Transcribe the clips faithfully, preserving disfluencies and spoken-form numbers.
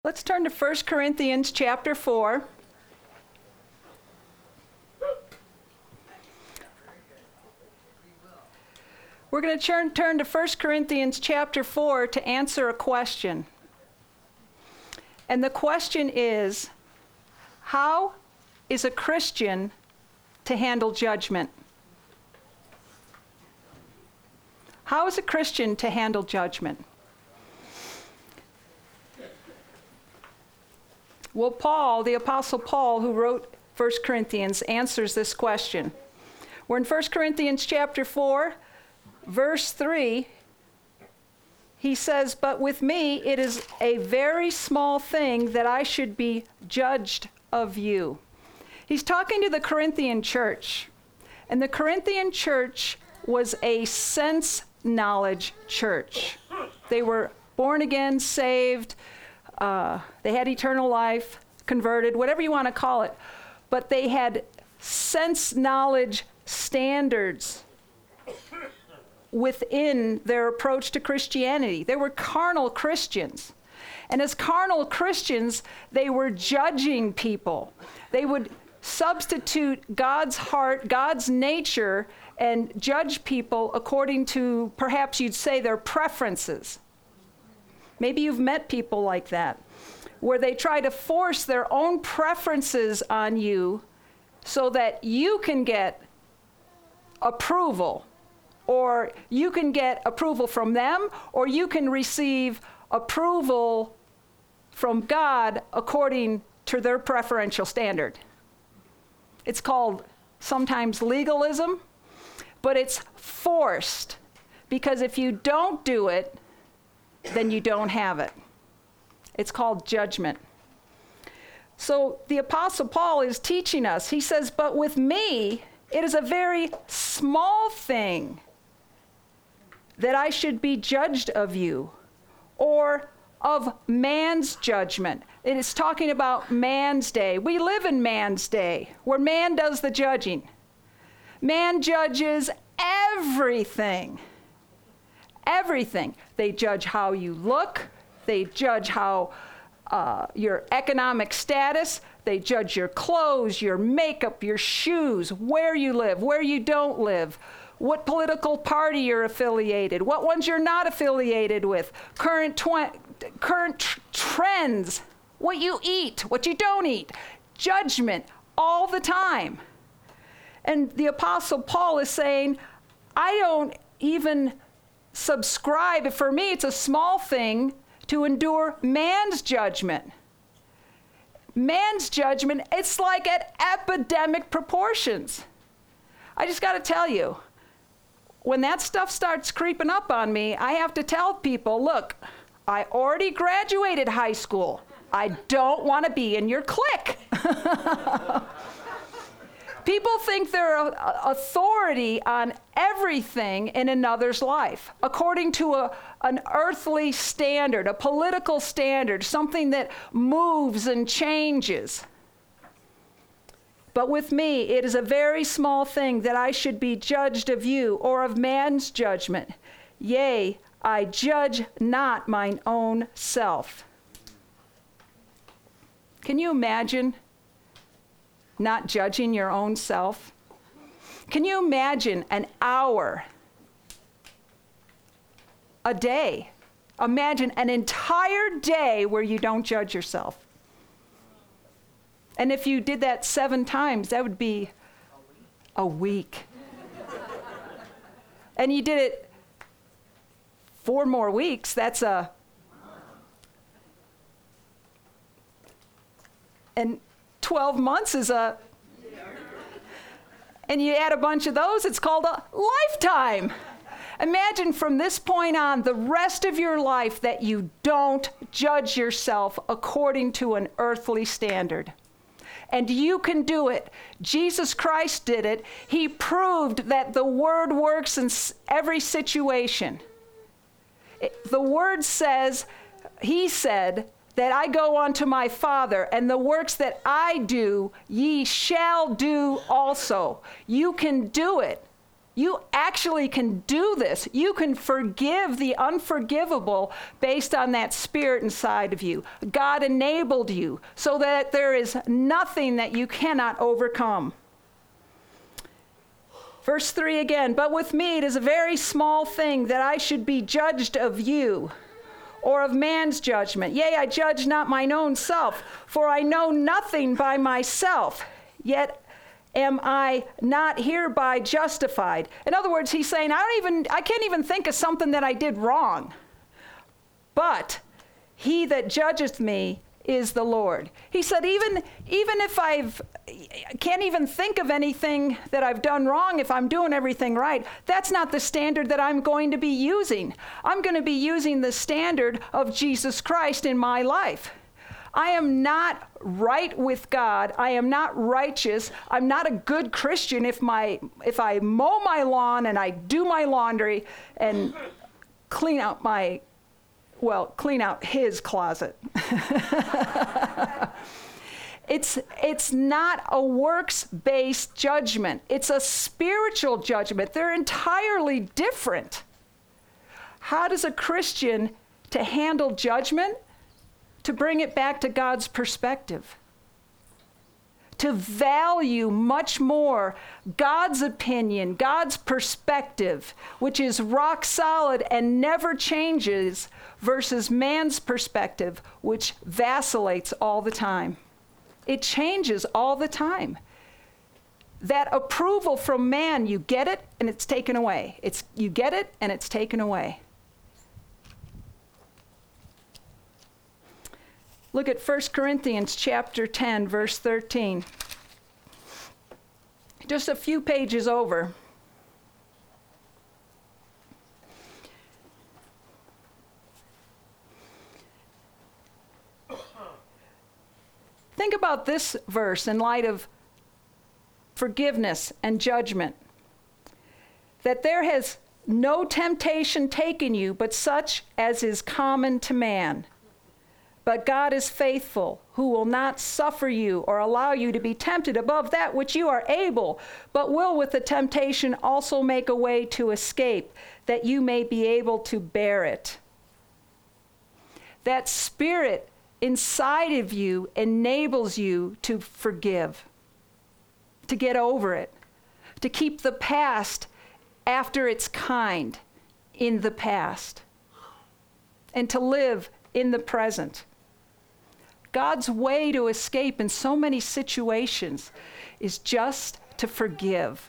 Let's turn to First Corinthians chapter four. We're going to turn, turn to First Corinthians chapter four to answer a question. And the question is, how is a Christian to handle judgment? How is a Christian to handle judgment? Well, Paul, the Apostle Paul, who wrote First Corinthians, answers this question. We're in First Corinthians chapter four, verse three. He says, "But with me it is a very small thing that I should be judged of you." He's talking to the Corinthian church. And the Corinthian church was a sense knowledge church. They were born again, saved, Uh, they had eternal life, converted, whatever you want to call it. But they had sense knowledge standards within their approach to Christianity. They were carnal Christians. And as carnal Christians, they were judging people. They would substitute God's heart, God's nature, and judge people according to, perhaps you'd say, their preferences. Maybe you've met people like that, where they try to force their own preferences on you so that you can get approval, or you can get approval from them, or you can receive approval from God according to their preferential standard. It's called sometimes legalism, but it's forced, because if you don't do it, then you don't have it. It's called judgment. So the Apostle Paul is teaching us. He says, "But with me, it is a very small thing that I should be judged of you, or of man's judgment." It is talking about man's day. We live in man's day, where man does the judging. Man judges everything. Everything. They judge how you look. They judge how uh, your economic status. They judge your clothes, your makeup, your shoes, where you live, where you don't live, what political party you're affiliated, what ones you're not affiliated with, current tw- current tr- trends, what you eat, what you don't eat. Judgment all the time. And the Apostle Paul is saying, I don't even subscribe. For me, it's a small thing to endure man's judgment. Man's judgment, it's like at epidemic proportions. I just got to tell you, when that stuff starts creeping up on me, I have to tell people, look, I already graduated high school. I don't want to be in your clique. People think they're a, authority on everything in another's life, according to a, an earthly standard, a political standard, something that moves and changes. But with me, it is a very small thing that I should be judged of you, or of man's judgment. Yea, I judge not mine own self. Can you imagine not judging your own self? Can you imagine an hour a day? Imagine an entire day where you don't judge yourself. And if you did that seven times, that would be a week. And you did it four more weeks, that's a... And twelve months is a, and you add a bunch of those, it's called a lifetime. Imagine from this point on, the rest of your life, that you don't judge yourself according to an earthly standard. And you can do it. Jesus Christ did it. He proved that the word works in every situation. It, the word says, he said, that I go unto my Father, and the works that I do, ye shall do also. You can do it. You actually can do this. You can forgive the unforgivable based on that Spirit inside of you. God enabled you so that there is nothing that you cannot overcome. Verse three again, but with me it is a very small thing that I should be judged of you, or of man's judgment. Yea, I judge not mine own self, for I know nothing by myself, yet am I not hereby justified. In other words, he's saying, I don't even, I can't even think of something that I did wrong. But he that judgeth me is the Lord. He said, even, even if I've, can't even think of anything that I've done wrong, if I'm doing everything right, that's not the standard that I'm going to be using. I'm going to be using the standard of Jesus Christ in my life. I am not right with God. I am not righteous. I'm not a good Christian if my if I mow my lawn and I do my laundry and clean out my Well, clean out his closet. it's, it's not a works-based judgment. It's a spiritual judgment. They're entirely different. How does a Christian to handle judgment? To bring it back to God's perspective. To value much more God's opinion, God's perspective, which is rock solid and never changes, versus man's perspective, which vacillates all the time. It changes all the time. That approval from man, you get it and it's taken away. It's, you get it and it's taken away. Look at First Corinthians chapter ten, verse thirteen. Just a few pages over. Think about this verse in light of forgiveness and judgment. That there has no temptation taken you but such as is common to man. But God is faithful, who will not suffer you or allow you to be tempted above that which you are able, but will with the temptation also make a way to escape, that you may be able to bear it. That Spirit inside of you enables you to forgive, to get over it, to keep the past after its kind in the past, and to live in the present. God's way to escape in so many situations is just to forgive.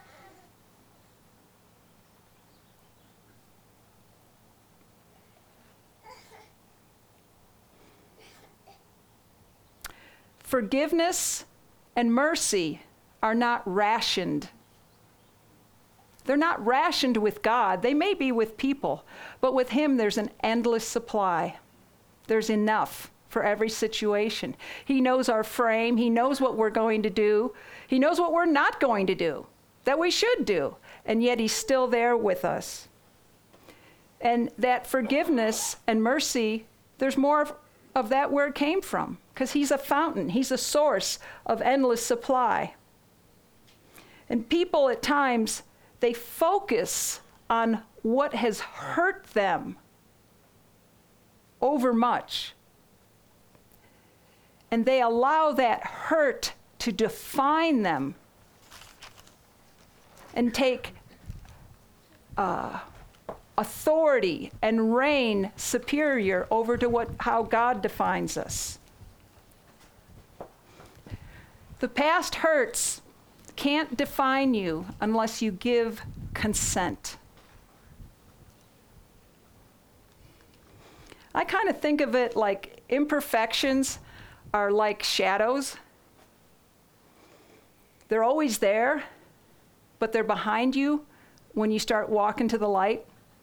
Forgiveness and mercy are not rationed. They're not rationed with God. They may be with people, but with Him there's an endless supply. There's enough for every situation. He knows our frame. He knows what we're going to do. He knows what we're not going to do, that we should do, and yet He's still there with us. And that forgiveness and mercy, there's more of, of that where it came from, because He's a fountain. He's a source of endless supply. And people at times, they focus on what has hurt them over much. And they allow that hurt to define them and take uh, authority and reign superior over to what how God defines us. The past hurts can't define you unless you give consent. I kind of think of it like imperfections are like shadows. They're always there, but they're behind you when you start walking to the light.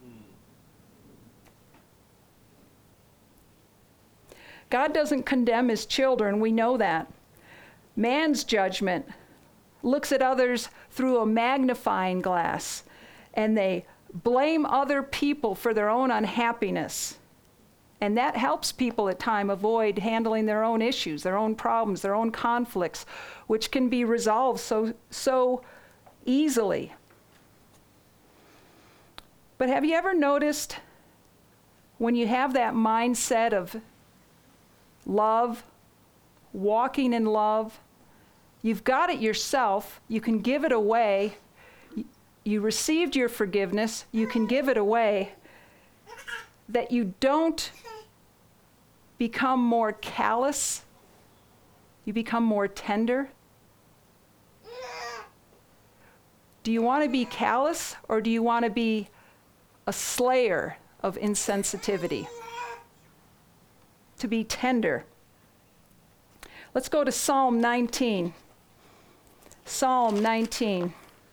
God doesn't condemn His children, we know that. Man's judgment looks at others through a magnifying glass, and they blame other people for their own unhappiness. And that helps people at times avoid handling their own issues, their own problems, their own conflicts, which can be resolved so, so easily. But have you ever noticed when you have that mindset of love, walking in love, you've got it yourself, you can give it away, you received your forgiveness, you can give it away, that you don't become more callous, you become more tender? Do you want to be callous, or do you want to be a slayer of insensitivity? To be tender. Let's go to Psalm nineteen. Psalm nineteen.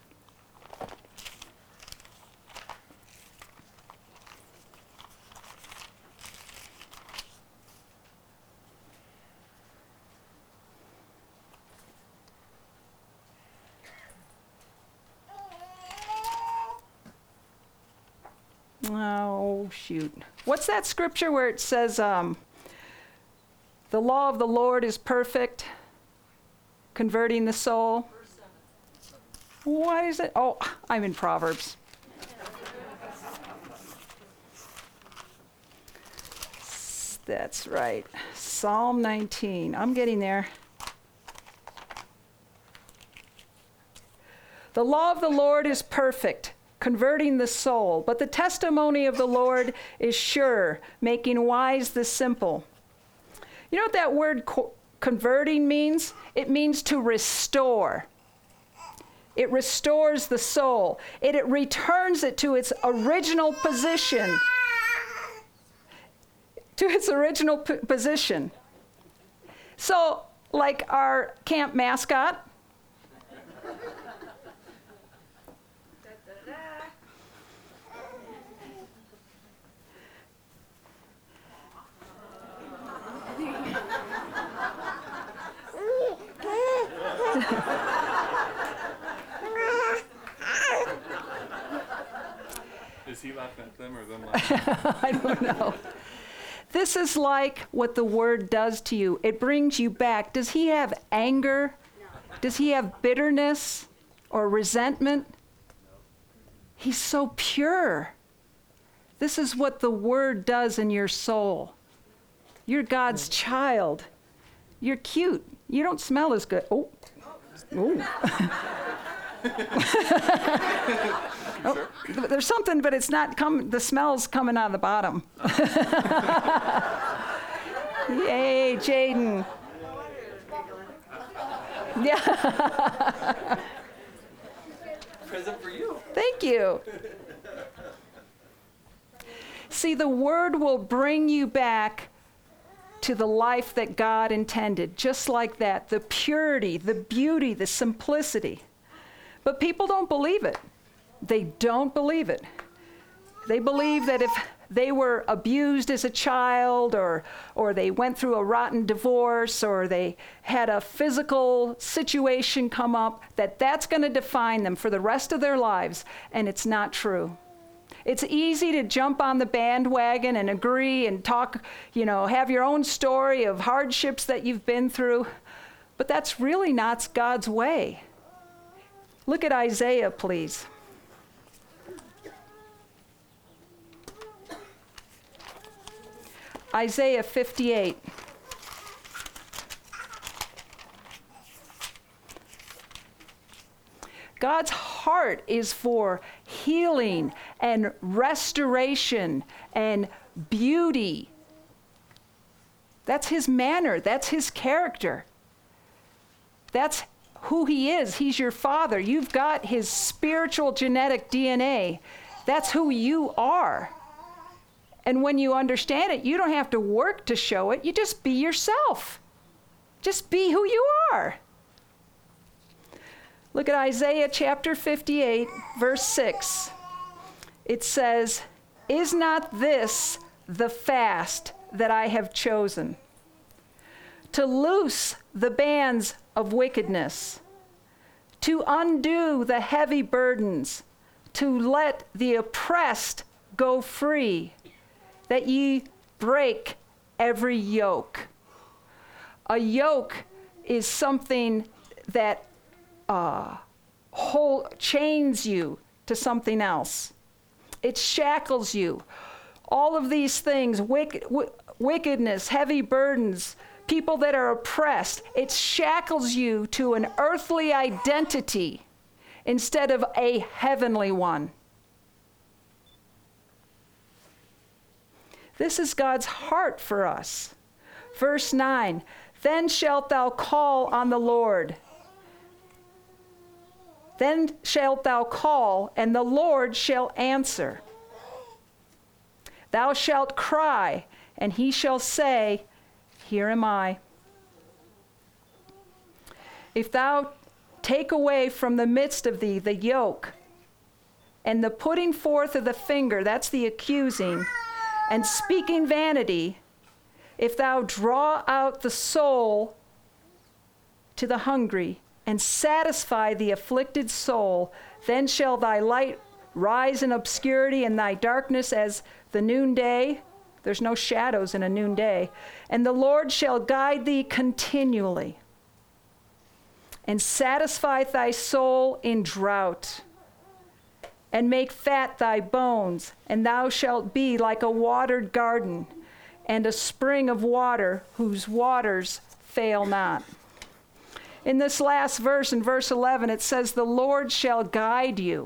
Oh, shoot. What's that scripture where it says, um, the law of the Lord is perfect, converting the soul? Why is it? Oh, I'm in Proverbs. That's right. Psalm nineteen. I'm getting there. The law of the Lord is perfect, converting the soul. But the testimony of the Lord is sure, making wise the simple. You know what that word co- converting means? It means to restore. It restores the soul. It, it returns it to its original position. To its original p- position. So, like our camp mascot, Is he laughing at them or them laughing? I don't know. This is like what the word does to you. It brings you back. Does he have anger? No. Does he have bitterness or resentment? No. He's so pure. This is what the word does in your soul. You're God's child. You're cute. You don't smell as good. Oh. Oh. Oh, there's something, but it's not coming. The smell's coming out of the bottom. Yay, Jaden. Yeah. Present for you. Thank you. See, the word will bring you back to the life that God intended, just like that. The purity, the beauty, the simplicity. But people don't believe it. They don't believe it. They believe that if they were abused as a child, or or they went through a rotten divorce, or they had a physical situation come up, that that's going to define them for the rest of their lives, and it's not true. It's easy to jump on the bandwagon and agree and talk, you know, have your own story of hardships that you've been through, but that's really not God's way. Look at Isaiah, please. Isaiah fifty-eight. God's heart is for healing and restoration and beauty. That's his manner. That's his character. That's who he is. He's your father. You've got his spiritual genetic D N A. That's who you are. And when you understand it, you don't have to work to show it. You just be yourself. Just be who you are. Look at Isaiah chapter fifty-eight, verse six. It says, "Is not this the fast that I have chosen? To loose the bands of wickedness, to undo the heavy burdens, to let the oppressed go free, that ye break every yoke." A yoke is something that uh, hold, chains you to something else. It shackles you. All of these things, wick, w- wickedness, heavy burdens, people that are oppressed, it shackles you to an earthly identity instead of a heavenly one. This is God's heart for us. Verse nine, then shalt thou call on the Lord. Then shalt thou call, and the Lord shall answer. Thou shalt cry, and he shall say, here am I. If thou take away from the midst of thee the yoke, and the putting forth of the finger, that's the accusing, and speaking vanity, if thou draw out the soul to the hungry, and satisfy the afflicted soul, then shall thy light rise in obscurity, and thy darkness as the noonday. There's no shadows in a noonday. And the Lord shall guide thee continually, and satisfy thy soul in drought, and make fat thy bones, and thou shalt be like a watered garden, and a spring of water whose waters fail not. In this last verse, in verse eleven, it says, the Lord shall guide you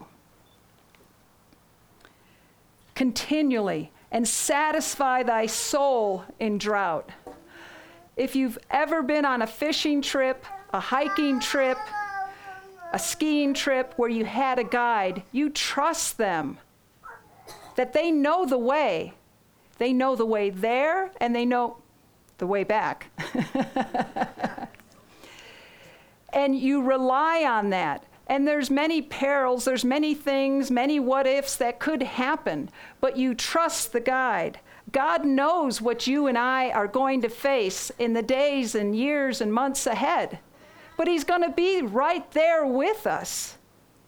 continually and satisfy thy soul in drought. If you've ever been on a fishing trip, a hiking trip, a skiing trip where you had a guide, you trust them, that they know the way. They know the way there, and they know the way back. And you rely on that. And there's many perils, there's many things, many what-ifs that could happen, but you trust the guide. God knows what you and I are going to face in the days and years and months ahead, but he's going to be right there with us.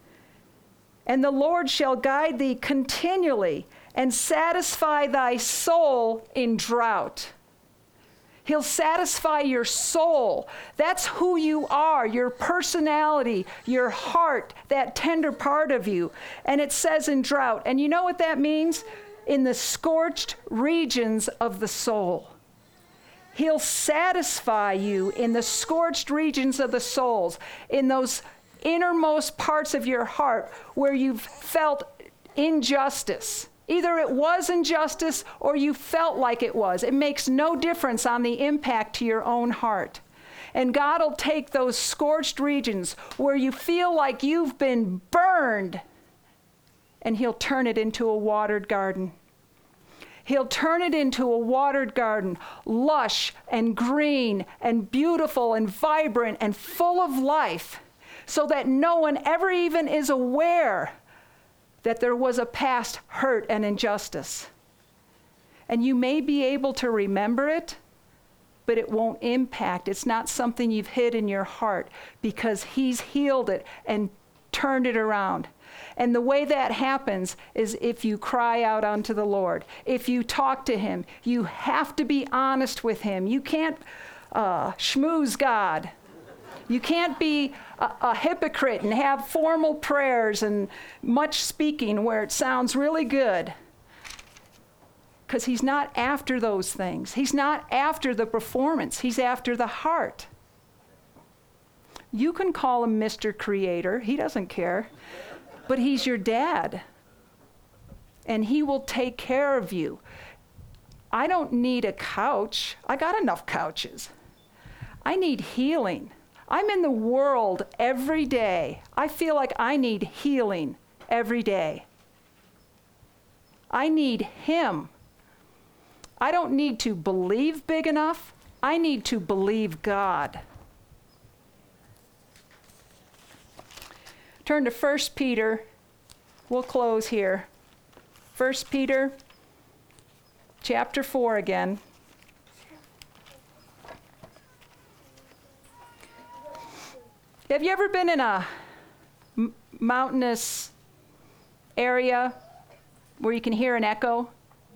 And the Lord shall guide thee continually and satisfy thy soul in drought. He'll satisfy your soul. That's who you are, your personality, your heart, that tender part of you. And it says in drought. And you know what that means? In the scorched regions of the soul. He'll satisfy you in the scorched regions of the souls, in those innermost parts of your heart where you've felt injustice. Either it was injustice or you felt like it was. It makes no difference on the impact to your own heart. And God will take those scorched regions where you feel like you've been burned, and he'll turn it into a watered garden. He'll turn it into a watered garden, lush and green and beautiful and vibrant and full of life, so that no one ever even is aware that there was a past hurt and injustice. And you may be able to remember it, but it won't impact. It's not something you've hid in your heart, because he's healed it and turned it around. And the way that happens is if you cry out unto the Lord, if you talk to him. You have to be honest with him. You can't uh, schmooze God. You can't be a, a hypocrite and have formal prayers and much speaking where it sounds really good. Because he's not after those things. He's not after the performance. He's after the heart. You can call him Mister Creator. He doesn't care. But he's your dad. And he will take care of you. I don't need a couch. I got enough couches. I need healing. I'm in the world every day. I feel like I need healing every day. I need him. I don't need to believe big enough. I need to believe God. Turn to First Peter. We'll close here. First Peter chapter four again. Have you ever been in a m- mountainous area where you can hear an echo?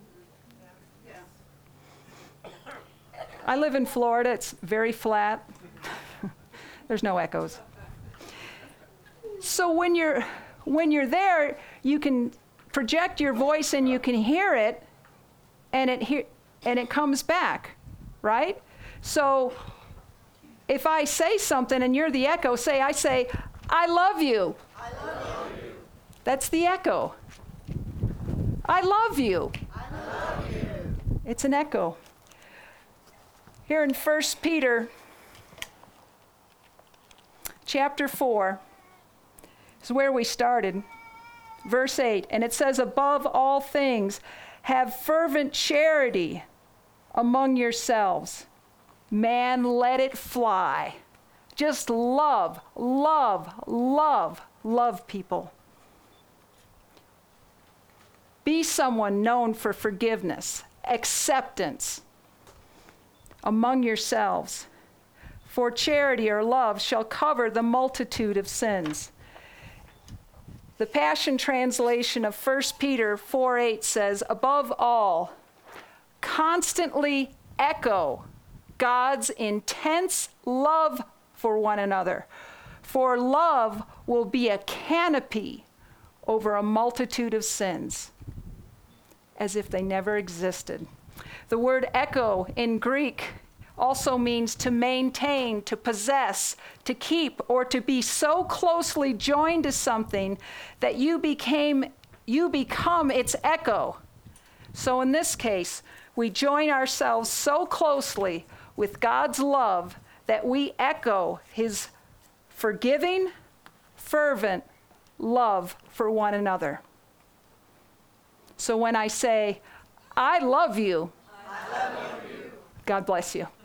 Yeah. I live in Florida. It's very flat. There's no echoes. So when you're when you're there, you can project your voice and you can hear it, and it he- and it comes back, right? So if I say something and you're the echo, say, I say, I love you. I love you. That's the echo. I love you. I love you. It's an echo. Here in First Peter chapter four is where we started. Verse eight, and it says, above all things, have fervent charity among yourselves. Man, let it fly. Just love, love, love, love people. Be someone known for forgiveness, acceptance among yourselves. For charity or love shall cover the multitude of sins. The Passion Translation of First Peter four eight says, above all, constantly echo God's intense love for one another. For love will be a canopy over a multitude of sins, as if they never existed. The word echo in Greek also means to maintain, to possess, to keep, or to be so closely joined to something that you became, you become its echo. So in this case, we join ourselves so closely with God's love that we echo his forgiving, fervent love for one another. So when I say, I love you, I love you. God bless you.